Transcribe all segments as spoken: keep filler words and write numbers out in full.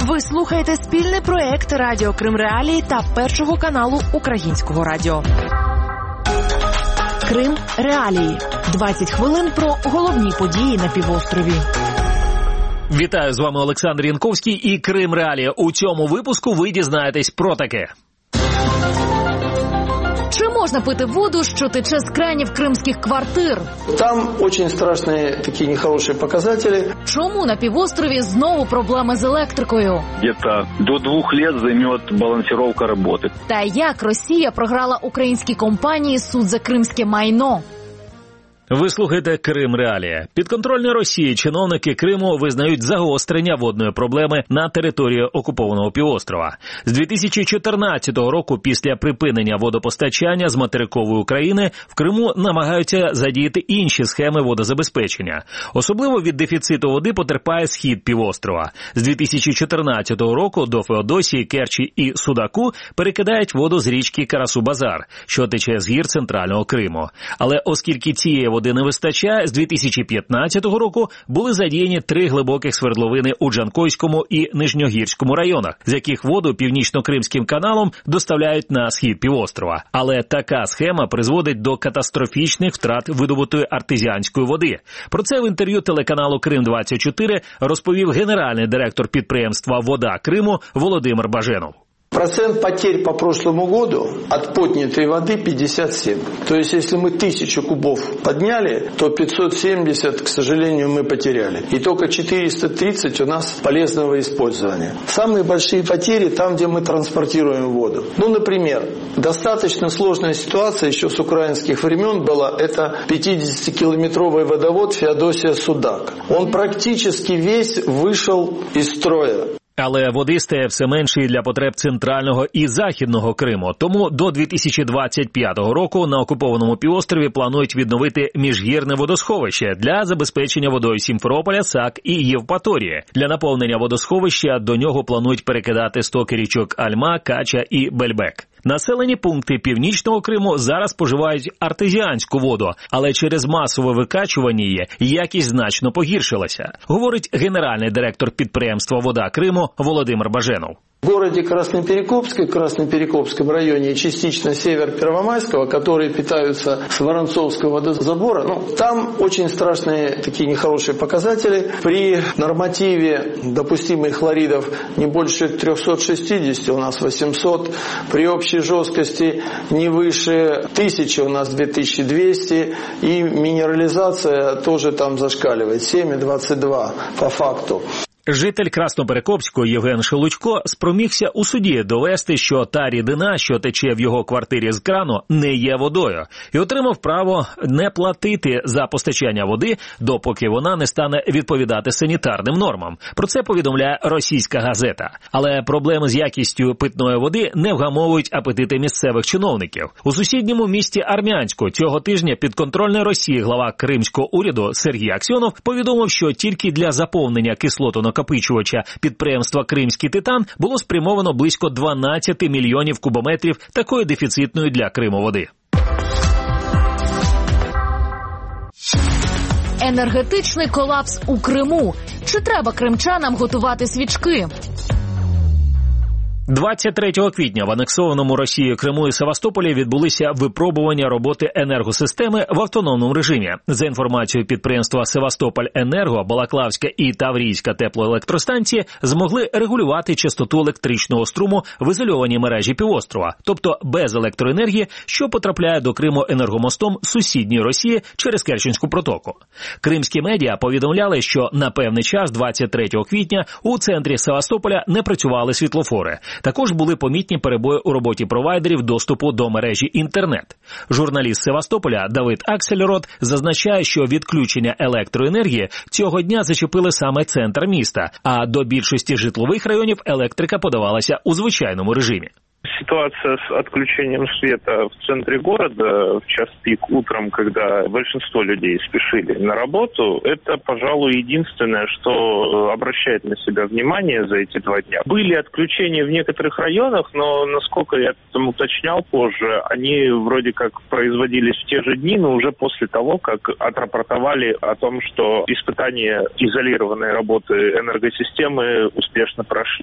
Ви слухаєте спільний проект Радіо Крим Реалії та Першого каналу Українського радіо. Крим Реалії. двадцять хвилин про головні події на півострові. Вітаю, з вами Олександр Янковський і Крим Реалії. У цьому випуску ви дізнаєтесь про таке. Чи можна пити воду, що тече з кранів кримських квартир? Там очень страшные такие нехорошие показатели. Чому на півострові знову проблеми з електрикою? Где-то до двух лет займет балансировка работы. Та як Росія програла українській компанії суд за кримське майно? Ви слухаєте Крим Реалії. Підконтрольні Росії чиновники Криму визнають загострення водної проблеми на території окупованого півострова. З дві тисячі чотирнадцятого року, після припинення водопостачання з материкової України, в Криму намагаються задіяти інші схеми водозабезпечення. Особливо від дефіциту води потерпає схід півострова. З дві тисячі чотирнадцятого року до Феодосії, Керчі і Судаку перекидають воду з річки Карасу-Базар, що тече з гір центрального Криму. Але оскільки цієї води не вистачає, з дві тисячі п'ятнадцятого року були задіяні три глибоких свердловини у Джанкойському і Нижньогірському районах, з яких воду Північно-Кримським каналом доставляють на схід півострова. Але така схема призводить до катастрофічних втрат видобутої артезіанської води. Про це в інтерв'ю телеканалу Крим двадцять чотири розповів генеральний директор підприємства «Вода Криму» Володимир Баженов. Процент потерь по прошлому году от поднятой воды пятьдесят семь. То есть, если мы тысячу кубов подняли, то пятьсот семьдесят, к сожалению, мы потеряли. И только четыреста тридцать у нас полезного использования. Самые большие потери там, где мы транспортируем воду. Ну, например, достаточно сложная ситуация еще с украинских времен была. Это пятидесятикилометровый водовод Феодосия-Судак. Он практически весь вышел из строя. Але води стає все менше і для потреб центрального і західного Криму. Тому до дві тисячі двадцять п'ятого року на окупованому півострові планують відновити міжгірне водосховище для забезпечення водою Сімферополя, САК і Євпаторії. Для наповнення водосховища до нього планують перекидати стоки річок Альма, Кача і Бельбек. Населені пункти Північного Криму зараз споживають артезіанську воду, але через масове викачування її якість значно погіршилася, говорить генеральний директор підприємства «Вода Криму» Володимир Баженов. В городе Красноперекопске, в Красноперекопском районе и частично север Первомайского, которые питаются с Воронцовского водозабора, ну, там очень страшные такие нехорошие показатели. При нормативе допустимых хлоридов не больше трехсот шестидесяти, у нас восемьсот. При общей жесткости не выше тысячи, у нас две тысячи двести. И минерализация тоже там зашкаливает, семь и двадцать два по факту. Житель Красноперекопського Євген Шелудько спромігся у суді довести, що та рідина, що тече в його квартирі з крану, не є водою, і отримав право не платити за постачання води, допоки вона не стане відповідати санітарним нормам. Про це повідомляє російська газета. Але проблеми з якістю питної води не вгамовують апетити місцевих чиновників. У сусідньому місті Армянську цього тижня підконтрольний Росії глава кримського уряду Сергій Аксьонов повідомив, що тільки для заповнення кислотно накопичувача підприємства «Кримський титан» було спрямовано близько дванадцять мільйонів кубометрів такої дефіцитної для Криму води. Енергетичний колапс у Криму. Чи треба кримчанам готувати свічки? двадцять третього квітня в анексованому Росією Криму і Севастополі відбулися випробування роботи енергосистеми в автономному режимі. За інформацією підприємства «Севастополь-Енерго», Балаклавська і Таврійська теплоелектростанції змогли регулювати частоту електричного струму в ізольованій мережі півострова, тобто без електроенергії, що потрапляє до Криму енергомостом сусідньої Росії через Керченську протоку. Кримські медіа повідомляли, що на певний час двадцять третього квітня у центрі Севастополя не працювали світлофори. Також були помітні перебої у роботі провайдерів доступу до мережі інтернет. Журналіст Севастополя Давид Аксельрод зазначає, що відключення електроенергії цього дня зачепили саме центр міста, а до більшості житлових районів електрика подавалася у звичайному режимі. Ситуация с отключением света в центре города в час пик утром, когда большинство людей спешили на работу, это, пожалуй, единственное, что обращает на себя внимание за эти два дня. Были отключения в некоторых районах, но, насколько я там уточнял позже, они вроде как производились в те же дни, но уже после того, как отрапортовали о том, что испытания изолированной работы энергосистемы успешно прошли.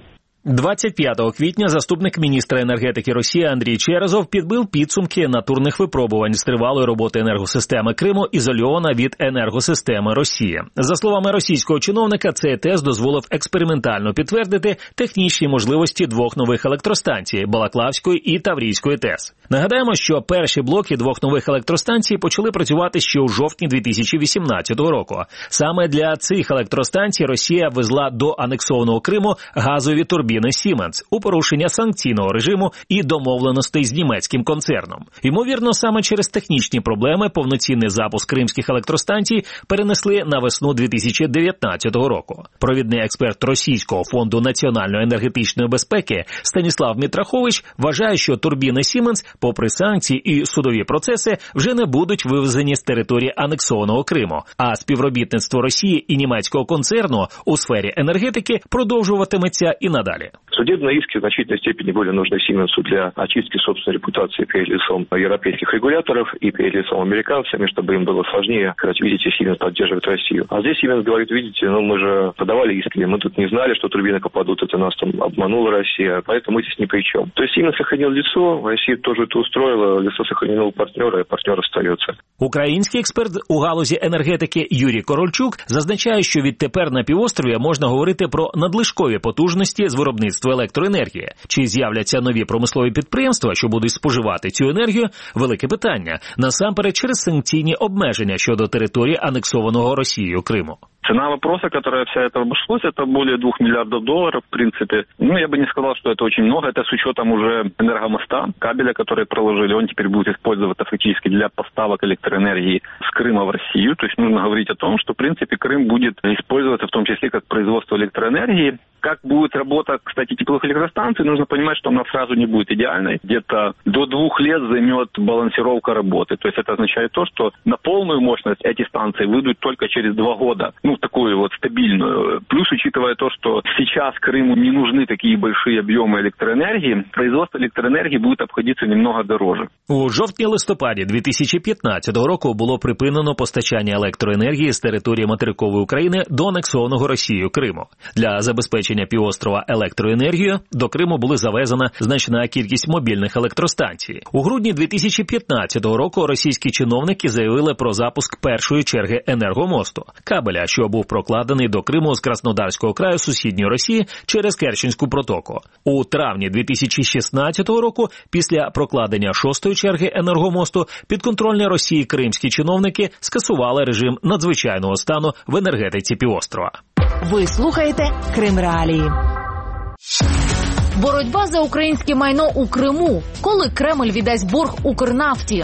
двадцять п'ятого квітня заступник міністра енергетики Росії Андрій Черезов підбив підсумки натурних випробувань з тривалої роботи енергосистеми Криму, ізольована від енергосистеми Росії. За словами російського чиновника, цей тест дозволив експериментально підтвердити технічні можливості двох нових електростанцій – Балаклавської і Таврійської ТЕС. Нагадаємо, що перші блоки двох нових електростанцій почали працювати ще у жовтні дві тисячі вісімнадцятого року. Саме для цих електростанцій Росія везла до анексованого Криму газові турбіни Siemens у порушення санкційного режиму і домовленостей з німецьким концерном. Ймовірно, саме через технічні проблеми повноцінний запуск кримських електростанцій перенесли на весну дві тисячі дев'ятнадцятого року. Провідний експерт Російського фонду національної енергетичної безпеки Станіслав Мітрахович вважає, що турбіни Siemens, попри санкції і судові процеси, вже не будуть вивезені з території анексованого Криму, а співробітництво Росії і німецького концерну у сфері енергетики продовжуватиметься і надалі. Судебные иски в значительной степени были нужны Сименсу для очистки собственной репутации перед лицом европейских регуляторов и перед лицом американцами, чтобы им было сложнее, сказать, видите, Сименс поддерживает Россию. А здесь Сименс говорит, видите, ну мы же подавали иски, мы тут не знали, что турбины попадут, это нас там обманула Россия, поэтому мы здесь ни при чем. То есть Сименс сохранил лицо, Россия тоже это устроила, лицо сохранило у партнера, и партнер остается. Український експерт у галузі енергетики Юрій Корольчук зазначає, що відтепер на півострові можна говорити про надлишкові потужності з виробництва електроенергії. Чи з'являться нові промислові підприємства, що будуть споживати цю енергію – велике питання. Насамперед через санкційні обмеження щодо території анексованого Росією Криму. Цена вопроса, которая вся это обошлось, это более двух миллиардов долларов, в принципе. Ну, я бы не сказал, что это очень много. Это с учетом уже энергомоста, кабеля, который проложили. Он теперь будет использоваться фактически для поставок электроэнергии с Крыма в Россию. То есть нужно говорить о том, что, в принципе, Крым будет использоваться в том числе как производство электроэнергии. Как будет работа, кстати, тепловых электростанций, нужно понимать, что она сразу не будет идеальной. Где-то до двух лет займет балансировка работы. То есть это означает то, что на полную мощность эти станции выйдут только через два года. Ну, такую вот стабильную. Плюс, учитывая то, что сейчас Крыму не нужны такие большие объемы электроэнергии, производство электроэнергии будет обходиться немного дороже. У жовтні-листопаді дві тисячі п'ятнадцятого року було припинено постачання електроенергії з території материкової України до анексованого Росією Криму. Для забезпечення півострова електроенергією до Криму була завезена значна кількість мобільних електростанцій. У грудні дві тисячі п'ятнадцятого року російські чиновники заявили про запуск першої черги енергомосту – кабеля, що був прокладений до Криму з Краснодарського краю сусідньої Росії через Керченську протоку. У травні дві тисячі шістнадцятого року, після прокладення шостої черги енергомосту, підконтрольні Росії кримські чиновники скасували режим надзвичайного стану в енергетиці півострова. Ви слухаєте Крим Реалії. Боротьба за українське майно у Криму. Коли Кремль віддасть борг Укрнафті?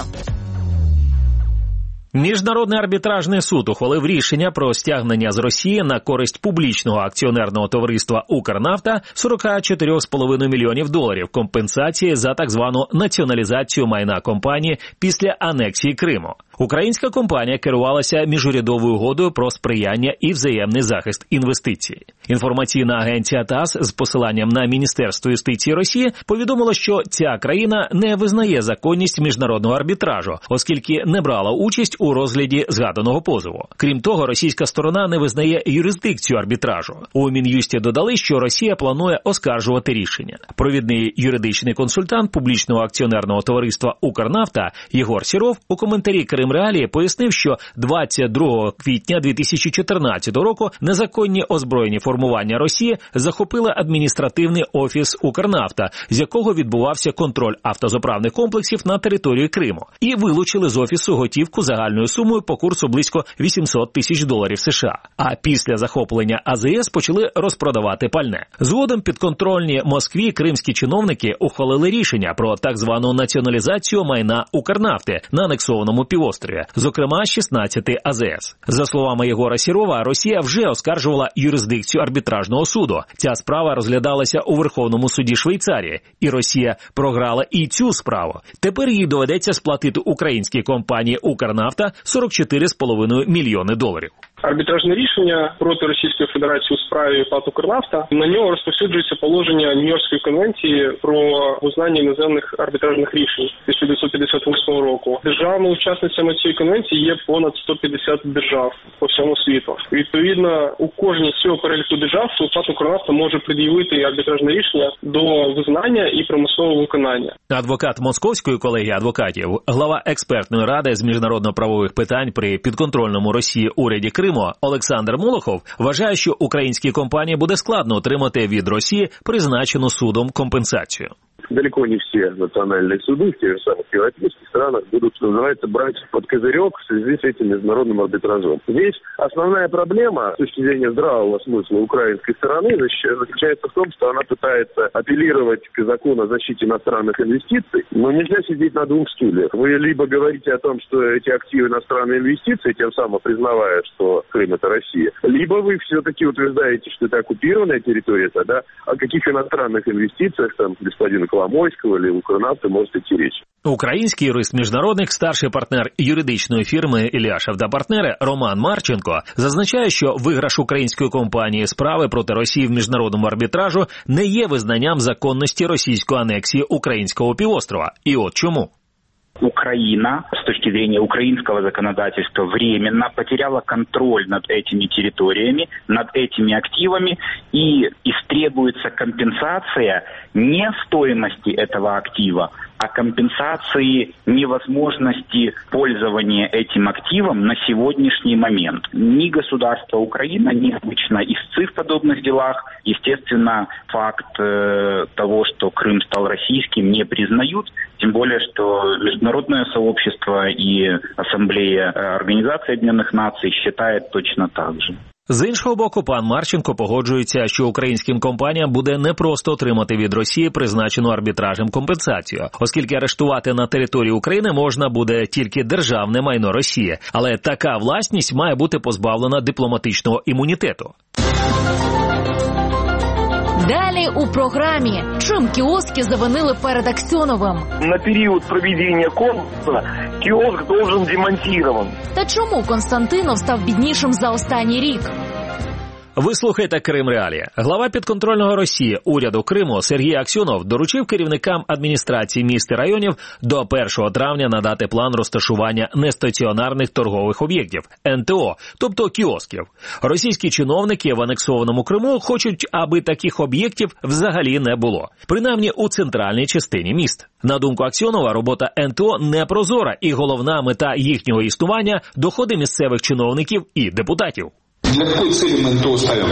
Міжнародний арбітражний суд ухвалив рішення про стягнення з Росії на користь публічного акціонерного товариства «Укрнафта» сорок чотири цілих п'ять десятих мільйонів доларів компенсації за так звану націоналізацію майна компанії після анексії Криму. Українська компанія керувалася міжурядовою угодою про сприяння і взаємний захист інвестицій. Інформаційна агенція ТАСС з посиланням на Міністерство юстиції Росії повідомила, що ця країна не визнає законність міжнародного арбітражу, оскільки не брала участь у розгляді згаданого позову. Крім того, російська сторона не визнає юрисдикцію арбітражу. У Мін'юсті додали, що Росія планує оскаржувати рішення. Провідний юридичний консультант публічного акціонерного товариства «Укрнафта» Єгор Сіров у коментарі «Крим Реалії» пояснив, що двадцять другого квітня дві тисячі чотирнадцятого року незаконні озброєні формування Росії захопили адміністративний офіс «Укрнафта», з якого відбувався контроль автозаправних комплексів на території Криму, і вилучили з офісу готівку загальною сумою по курсу близько вісімсот тисяч доларів США. А після захоплення АЗС почали розпродавати пальне. Згодом підконтрольні Москві кримські чиновники ухвалили рішення про так звану націоналізацію майна «Укрнафти» на анексованому півострові, зокрема шістнадцяти АЗС. За словами Єгора Сірова, Росія вже оскаржувала юрисдикцію арбітражного суду. Ця справа розглядалася у Верховному суді Швейцарії, і Росія програла і цю справу. Тепер їй доведеться сплатити українській компанії «Укрнафта» сорок чотири цілих п'ять десятих мільйони доларів. Арбітражне рішення проти Російської Федерації у справі ПАТ «Укрнафта», на нього розповсюджується положення Нью-Йоркської конвенції про визнання іноземних арбітражних рішень тисяча дев'ятсот п'ятдесят восьмого року. Державними учасницями цієї конвенції є понад сто п'ятдесят держав по всьому світу. Відповідно, у кожній з цього переліку держав ПАТ «Укрнафта» може пред'явити арбітражне рішення до визнання і примусового виконання. Адвокат Московської колегії адвокатів, глава експертної ради з міжнародно-правових питань при підконтрольному Росії уряді Криму Олександр Молохов вважає, що українській компанії буде складно отримати від Росії призначену судом компенсацію. Далеко не все национальные суды в тех же самых европейских странах будут, что называется, брать под козырек в связи с этим международным арбитражом. Здесь основная проблема с точки зрения здравого смысла украинской стороны заключается в том, что она пытается апеллировать к закону о защите иностранных инвестиций, но нельзя сидеть на двух стульях. Вы либо говорите о том, что эти активы иностранные инвестиции, тем самым признавая, что Крым – это Россия, либо вы все-таки утверждаете, что это оккупированная территория, тогда о каких иностранных инвестициях там господина Коломойського или Укрнафти можете йти річ. Український юрист-міжнародник, старший партнер юридичної фірми Ілляшев та партнери Роман Марченко зазначає, що виграш української компанії справи проти Росії в міжнародному арбітражу не є визнанням законності російської анексії українського півострова. І от чому. Украина, с точки зрения украинского законодательства, временно потеряла контроль над этими территориями, над этими активами, и истребуется компенсация не стоимости этого актива, а компенсации невозможности пользования этим активом на сегодняшний момент. Ни государство Украина, ни обычно истцы в подобных делах, естественно, факт э, того, что Крым стал российским, не признают, тем более, что международное сообщество и Ассамблея Организации Объединенных Наций считает точно так же. З іншого боку, пан Марченко погоджується, що українським компаніям буде непросто отримати від Росії призначену арбітражем компенсацію, оскільки арештувати на території України можна буде тільки державне майно Росії, але така власність має бути позбавлена дипломатичного імунітету. Далі у програмі. Чим кіоски завинили перед Аксьоновим? На період проведення конкурсу кіоск должен демонтирован. Та чому Константинов став біднішим за останній рік? Ви слухаєте Крим Реалії. Глава підконтрольного Росії уряду Криму Сергій Аксьонов доручив керівникам адміністрації міст і районів до першого травня надати план розташування нестаціонарних торгових об'єктів – ен те о, тобто кіосків. Російські чиновники в анексованому Криму хочуть, аби таких об'єктів взагалі не було, принаймні у центральній частині міст. На думку Аксьонова, робота ен те о не прозора, і головна мета їхнього існування – доходи місцевих чиновників і депутатів. Для какой цели мы эн те о ставим?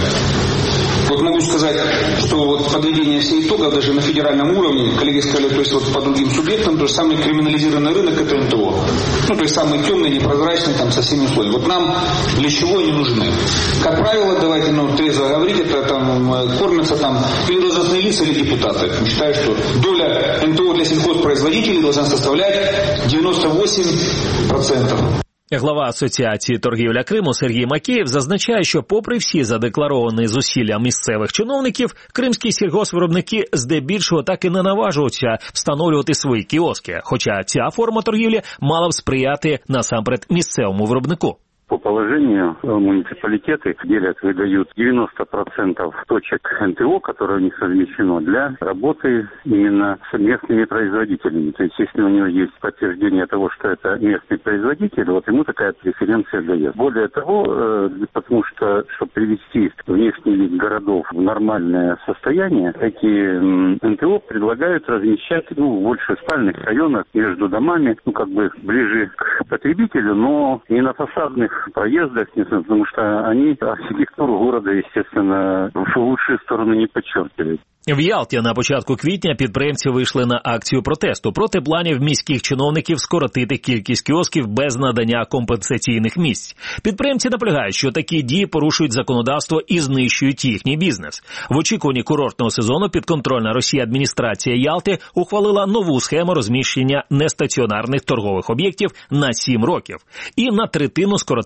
Вот могу сказать, что вот подведение всех итогов даже на федеральном уровне, коллеги сказали, то есть вот по другим субъектам, то есть самый криминализированный рынок – это эн те о. Ну, то есть самый темный, непрозрачный, там, со всеми условиями. Вот нам для чего они нужны? Как правило, давайте, ну, трезво говорить, это там кормятся там или должностные лица, или депутаты. Считаю, что доля эн те о для сельхозпроизводителей должна составлять девяносто восемь процентов. Глава Асоціації торгівля Криму Сергій Макеєв зазначає, що попри всі задекларовані зусилля місцевих чиновників, кримські сільгоспвиробники здебільшого так і не наважуються встановлювати свої кіоски, хоча ця форма торгівлі мала б сприяти насамперед місцевому виробнику. По положению муниципалитеты делят, выдают девяносто процентов точек эн те о, которые у них размещено, для работы именно с местными производителями. То есть, если у него есть подтверждение того, что это местный производитель, вот ему такая преференция дает. Более того, потому что, чтобы привести внешний вид городов в нормальное состояние, эти эн те о предлагают размещать, ну, больше в спальных районах между домами, ну, как бы ближе к потребителю, но не на фасадных проездах, потому что они архитектуру города, естественно, в лучшую сторону не подчеркивают. В Ялті на початку квітня підприємці вийшли на акцію протесту проти планів міських чиновників скоротити кількість кіосків без надання компенсаційних місць. Підприємці наполягають, що такі дії порушують законодавство і знищують їхній бізнес. В очікуванні курортного сезону підконтрольна Росії адміністрація Ялти ухвалила нову схему розміщення нестаціонарних торгових об'єктів на сім років і на третину скоротила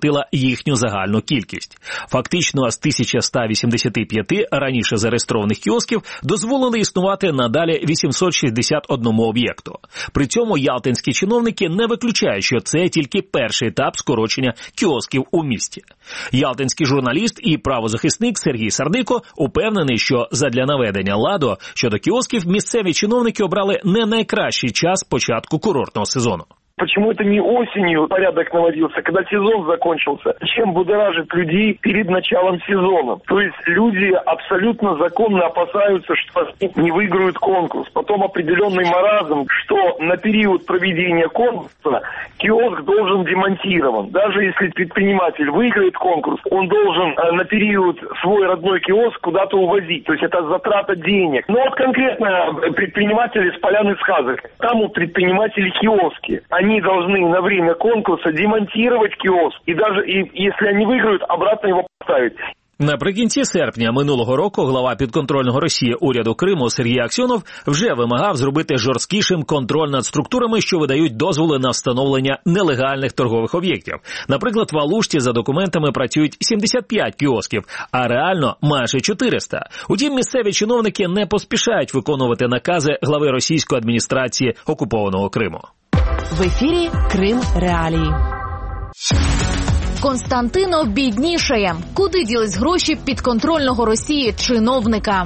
скоротила їхню загальну кількість. Фактично, з тисяча ста вісімдесят п'ять раніше зареєстрованих кіосків дозволили існувати надалі вісімсот шістдесят одному об'єкту. При цьому ялтинські чиновники не виключають, що це тільки перший етап скорочення кіосків у місті. Ялтинський журналіст і правозахисник Сергій Сардико упевнений, що задля наведення ладу щодо кіосків місцеві чиновники обрали не найкращий час початку курортного сезону. Почему это не осенью порядок наводился, когда сезон закончился? Чем будоражит людей перед началом сезона? То есть люди абсолютно законно опасаются, что они не выиграют конкурс. Потом определенный маразм, что на период проведения конкурса киоск должен демонтирован. Даже если предприниматель выиграет конкурс, он должен на период свой родной киоск куда-то увозить. То есть это затрата денег. Но вот конкретно предприниматели с поляны сказок. Там у предпринимателей киоски. Они должны на время конкурса демонтировать киоск. И даже и, если они выиграют, обратно его поставить. Наприкінці серпня минулого року глава підконтрольного Росії уряду Криму Сергій Аксьонов вже вимагав зробити жорсткішим контроль над структурами, що видають дозволи на встановлення нелегальних торгових об'єктів. Наприклад, в Алушті за документами працюють сімдесят п'ять кіосків, а реально майже чотириста. Утім, місцеві чиновники не поспішають виконувати накази глави російської адміністрації окупованого Криму. В ефірі Крим Реалії. Константинов біднішає. Куди ділись гроші підконтрольного Росії чиновника?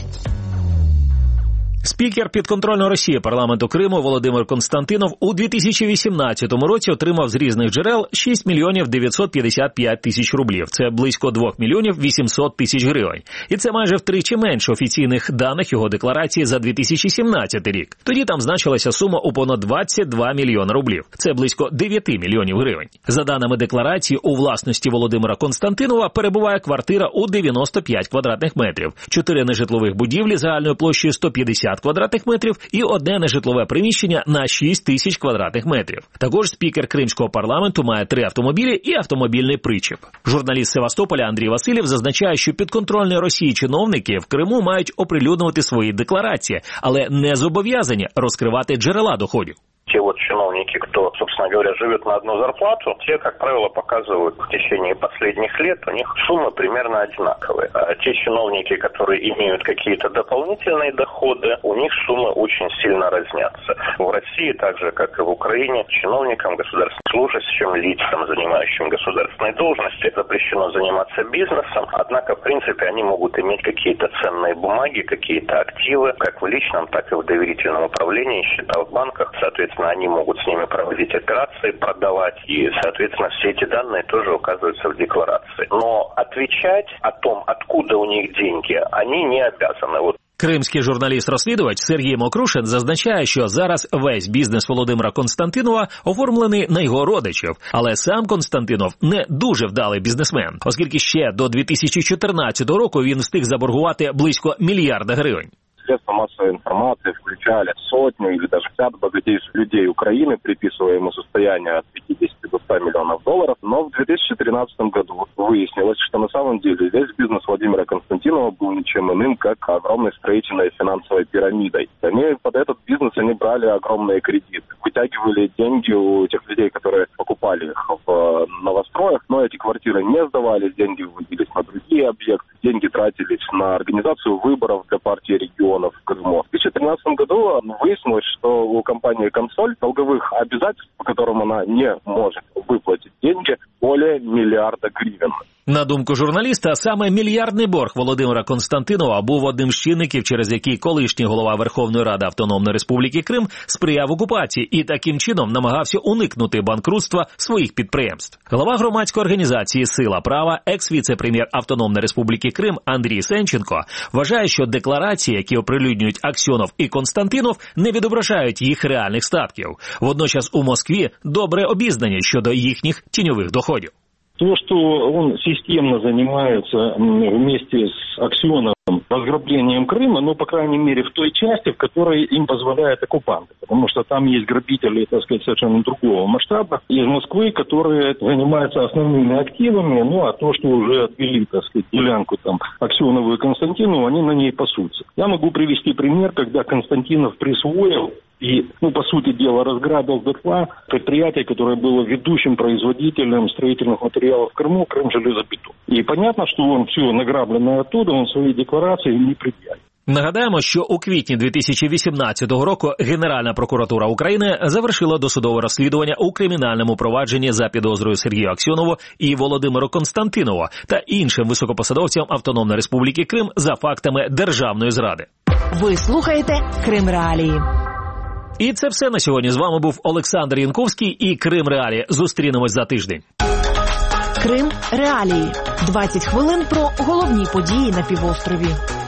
Спікер підконтрольної Росії парламенту Криму Володимир Константинов у дві тисячі вісімнадцятому році отримав з різних джерел шість мільйонів дев'ятсот п'ятдесят п'ять тисяч рублів. Це близько два мільйонів вісімсот тисяч гривень. І це майже втричі менше офіційних даних його декларації за дві тисячі сімнадцятий рік. Тоді там значилася сума у понад двадцять два мільйони рублів. Це близько дев'ять мільйонів гривень. За даними декларації, у власності Володимира Константинова перебуває квартира у дев'яносто п'ять квадратних метрів, чотири нежитлових будівлі загальною площею сто п'ятдесят квадратних метрів і одне нежитлове приміщення на шість тисяч квадратних метрів. Також спікер Кримського парламенту має три автомобілі і автомобільний причіп. Журналіст Севастополя Андрій Васильєв зазначає, що підконтрольні Росії чиновники в Криму мають оприлюднювати свої декларації, але не зобов'язані розкривати джерела доходів. Те вот чиновники, кто, собственно говоря, живет на одну зарплату, те, как правило, показывают в течение последних лет, у них суммы примерно одинаковые. А те чиновники, которые имеют какие-то дополнительные доходы, у них суммы очень сильно разнятся. В России, так же, как и в Украине, чиновникам, государственным служащим, лицам, занимающим государственные должности, запрещено заниматься бизнесом, однако, в принципе, они могут иметь какие-то ценные бумаги, какие-то активы, как в личном, так и в доверительном управлении, счета в банках, соответственно, они могут с ними проводить операции, продавать, и, соответственно, все эти данные тоже указываются в декларации. Но отвечать о том, откуда у них деньги, они не обязаны. Вот. Кримський журналіст-розслідувач Сергій Мокрушин зазначає, що зараз весь бізнес Володимира Константинова оформлений на його родичів, але сам Константинов не дуже вдалий бізнесмен, оскільки ще до дві тисячі чотирнадцятого року він встиг заборгувати близько мільярда гривень. Средства массовой информации включали сотню или даже пятьдесят богатейших людей Украины, приписывая ему состояние от пятидесяти до ста миллионов долларов. Но в две тысячи тринадцатом году выяснилось, что на самом деле весь бизнес Владимира Константинова был ничем иным, как огромной строительной финансовой пирамидой. Они под этот бизнес они брали огромные кредиты, вытягивали деньги у тех людей, которые покупали их в новостроях, но эти квартиры не сдавались, деньги выводились на другие объекты, деньги тратились на организацию выборов для партии регионов в Крыму. В две тысячи тринадцатом году выяснилось, что у компании «Консоль» долговых обязательств, по которым она не может выплатить деньги, более миллиарда гривен. На думку журналіста, саме мільярдний борг Володимира Константинова був одним з чинників, через який колишній голова Верховної Ради Автономної Республіки Крим сприяв окупації і таким чином намагався уникнути банкрутства своїх підприємств. Голова громадської організації «Сила права», екс-віце-прем'єр Автономної Республіки Крим Андрій Сенченко вважає, що декларації, які оприлюднюють Аксьонов і Константинов, не відображають їх реальних статків. Водночас у Москві добре обізнані щодо їхніх тіньових доходів. То, что он системно занимается вместе с Аксьоновым разграблением Крыма, ну, по крайней мере, в той части, в которой им позволяют оккупанты. Потому что там есть грабители, так сказать, совершенно другого масштаба из Москвы, которые занимаются основными активами, ну, а то, что уже отвели, так сказать, делянку там Аксьонову и Константинову, они на ней пасутся. Я могу привести пример, когда Константинов присвоил и, ну, по сути дела, разграбил дотла предприятие, которое было ведущим производителем строительных материалов в Крыму, Крымжелезобетон. И понятно, что он все награбленное оттуда, он свои декларации не предъявит. Нагадаємо, що у квітні дві тисячі вісімнадцятого року Генеральна прокуратура України завершила досудове розслідування у кримінальному провадженні за підозрою Сергію Аксьонову і Володимиру Константинову та іншим високопосадовцям Автономної Республіки Крим за фактами державної зради. Ви слухаєте Крим Реалії. І це все на сьогодні. З вами був Олександр Янковський і Крим Реалії. Зустрінемось за тиждень. Крим Реалії. двадцять хвилин про головні події на півострові.